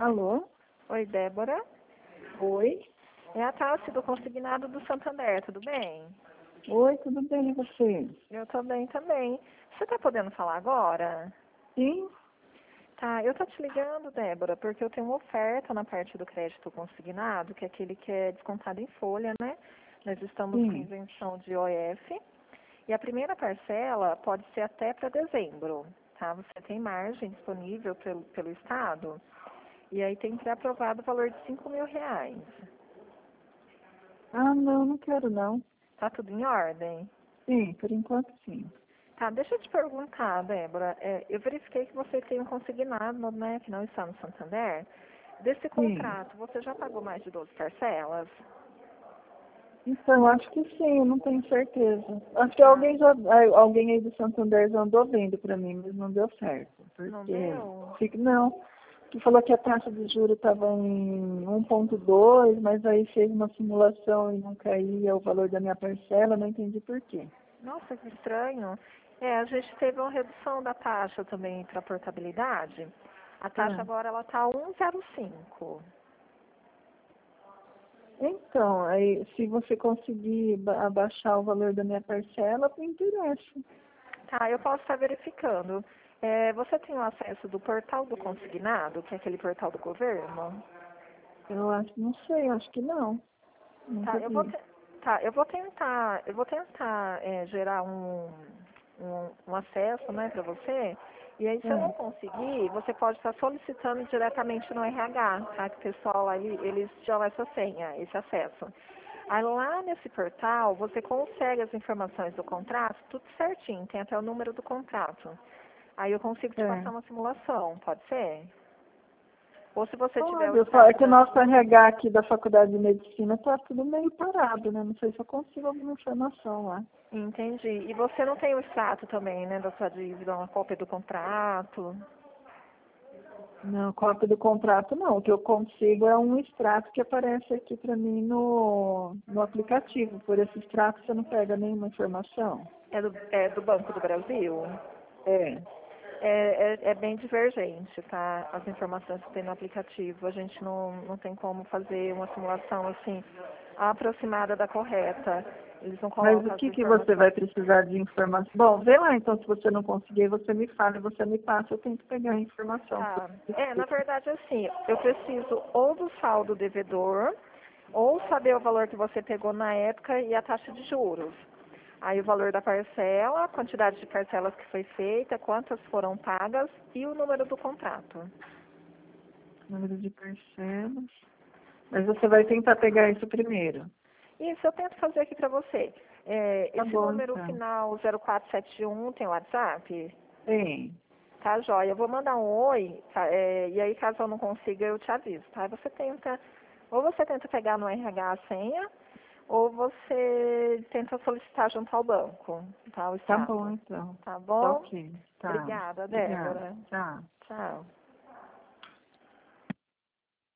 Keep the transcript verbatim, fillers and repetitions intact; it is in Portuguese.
Alô? Oi, Débora. Oi? É a Tassi do Consignado do Santander, tudo bem? Oi, tudo bem e você? Eu tô bem também. Você tá podendo falar agora? Sim? Tá, eu tô te ligando, Débora, porque eu tenho uma oferta na parte do crédito consignado, que é aquele que é descontado em folha, né? Nós estamos com Sim. isenção de O F. E a primeira parcela pode ser até para dezembro, tá? Você tem margem disponível pelo, pelo Estado. E aí tem que ser aprovado o valor de cinco mil reais. Ah, não, não quero não. Tá tudo em ordem? Sim, por enquanto sim. Tá, deixa eu te perguntar, Débora. É, eu verifiquei que você tem um consignado, né, que não está no Santander. Desse Sim. contrato, você já pagou mais de doze parcelas? Então, acho que sim, eu não tenho certeza. Acho que Tá. alguém já, ah, alguém aí do Santander já andou vendo pra mim, mas não deu certo. Não Porque, deu? fica, não, que falou que a taxa de juros estava em um ponto dois, mas aí fez uma simulação e não caía o valor da minha parcela, não entendi por quê. Nossa, que estranho. É, a gente teve uma redução da taxa também para portabilidade. A taxa Ah. agora ela está um vírgula zero cinco. Então, aí, se você conseguir ba- abaixar o valor da minha parcela, me interessa. Tá, eu posso estar verificando. É, você tem o acesso do portal do consignado, que é aquele portal do governo? Eu acho, não sei, acho que não. Tá, Nunca eu vou, vi. te- tá, eu vou tentar, eu vou tentar é, gerar um, um, um acesso, né, para você. E aí, se eu não É, conseguir, você pode estar solicitando diretamente no R H, tá? Que o pessoal aí, eles te dão essa senha, esse acesso. Aí lá nesse portal, você consegue as informações do contrato, tudo certinho, tem até o número do contrato. Aí eu consigo te é. passar uma simulação, pode ser? Ou se você tiver o Pode, eu falo é extrato que o da nosso R H aqui da Faculdade de Medicina está tudo meio parado, né? Não sei se eu consigo alguma informação lá. Entendi. E você não tem o extrato também, né, da sua dívida, uma cópia do contrato? Não, cópia do contrato não. O que eu consigo é um extrato que aparece aqui para mim no, no aplicativo. Por esse extrato você não pega nenhuma informação. É do, é do Banco do Brasil? É. É, é, é bem divergente, tá? As informações que tem no aplicativo. A gente não, não tem como fazer uma simulação, assim, aproximada da correta. Eles não Mas o colocam as que, que você informações. vai precisar de informação? Bom, vê lá então, se você não conseguir, você me fala, você me passa, eu tento pegar a informação. Tá. É, na verdade, assim, eu preciso ou do saldo devedor, ou saber o valor que você pegou na época e a taxa de juros. Aí o valor da parcela, a quantidade de parcelas que foi feita, quantas foram pagas e o número do contrato. Número de parcelas. Mas você vai tentar pegar isso primeiro. Isso, eu tento fazer aqui para você. É, Tá esse bom, número então. final zero quatro sete um tem WhatsApp? Tem. Tá, joia. Eu vou mandar um oi, tá, é, e aí caso eu não consiga, eu te aviso, tá? Você tenta, ou você tenta pegar no R H a senha, ou você tenta solicitar junto ao banco, tá? O Tá bom, extrato. então. Tá Tá bom? ok. Tá. Obrigada, Obrigada. Débora. Tchau. Tchau.